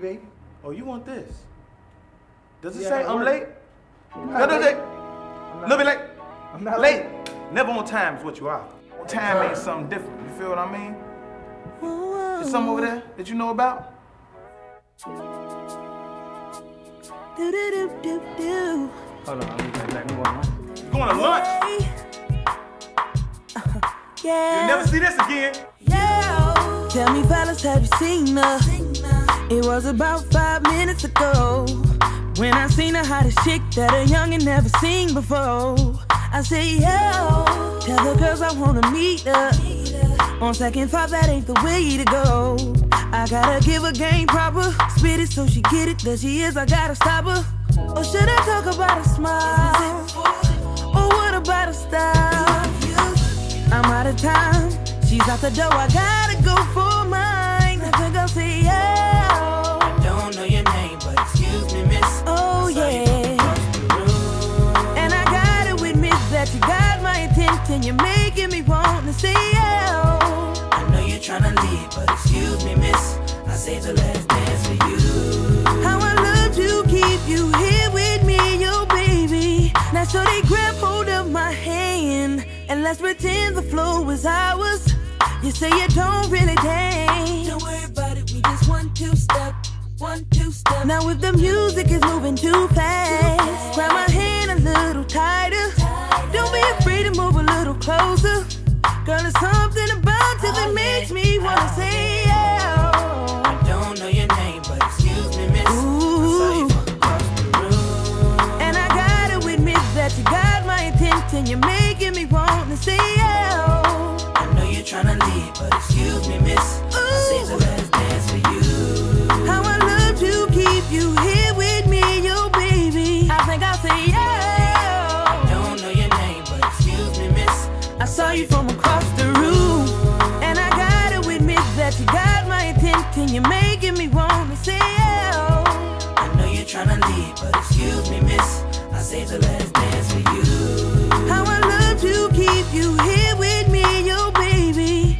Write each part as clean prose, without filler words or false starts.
baby? Oh, you want this? Does it say I'm late? No, little bit late. I'm not late. Never on time is what you are. On time means something different. You feel what I mean? There's something over there that you know about? Hold on, let me walk. You going to lunch? Yeah. You'll never see this again. Yeah. Tell me, fellas, have you seen her? It was about 5 minutes ago when I seen the hottest chick that a youngin' never seen before. I say, yo, tell the girls I wanna meet her. On second thought, that ain't the way to go. I gotta give her game proper, spit it so she get it. There she is, I gotta stop her. Or should I talk about a smile? Or what about a style? I'm out of time, she's out the door, I gotta go for mine. I think I'll say, yo, I don't know your name, but excuse me, miss. Oh yeah. And I gotta admit that you got my attention. You're making me want to say, yo. I know you're trying to leave, but excuse me, miss. I saved the last dance for you. How I love to keep you here with me, yo baby. Now so they grab hold of my hand and let's pretend the flow is ours. You say you don't really dance. Don't worry about it, we just 1-2 step. 1-2 step. Now if the music is moving too fast, grab my hand a little tighter. Don't be afraid to move a little closer. Girl, there's something about you that makes me wanna say, yeah. I don't know your name, but excuse me, miss. Ooh. I saw you from across the room. And I gotta admit that you got my attention. You're making me want to say, yeah. I know you're trying to leave, but excuse me, miss. I saved the last dance for you. How I love to keep you here with me, yo baby. I think I'll say, yeah. I don't know your name, but excuse me, miss. I saw you from across the room, and I gotta admit that you got my attention. You're making me want to say, yeah. I know you're trying to leave, but excuse me, miss. I saved the last dance for you. How I love to keep you here with me, yo baby.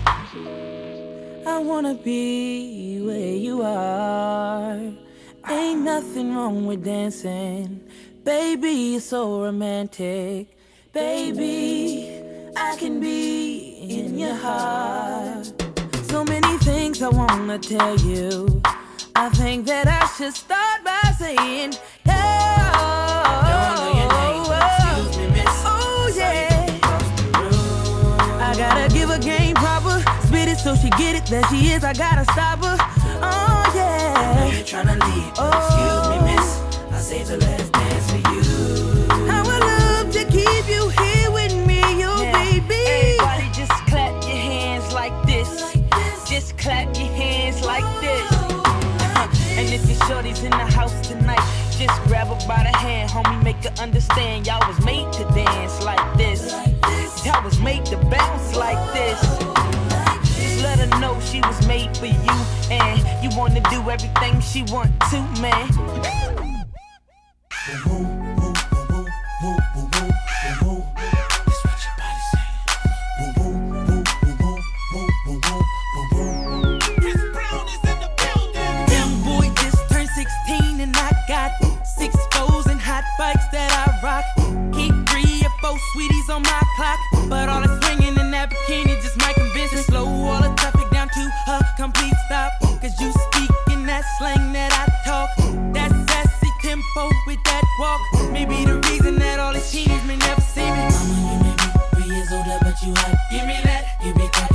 I wanna be where you are. Ain't nothing wrong with dancing. Baby, you're so romantic. Baby, I can be in your heart. So many things I wanna tell you. I think that I should start by saying, yeah. Don't know your name, but excuse me, miss. Oh yeah. I gotta give her game proper, spit it so she get it. There she is, I gotta stop her. Oh yeah. I know you're trying to leave, but excuse me, miss. I saved the last dance for you. How I love to keep you here with me, yo baby. Everybody just clap your hands like this. Just clap your hands like this. And if your shorty's in the house tonight, just grab her by the hand, homie, make her understand. Y'all was made to dance like this. Y'all was made to bounce like this. Just let her know she was made for you, and you wanna do everything she want to, man. Bikes that I rock, keep 3 or 4 sweeties on my clock. But all the swinging in that bikini just might convince me. Slow all the traffic down to a complete stop. Cause you speak in that slang that I talk. That sassy tempo with that walk. Maybe the reason that all these teens may never see me. Mama, you may be 3 years older, but you hot. Give me that. You be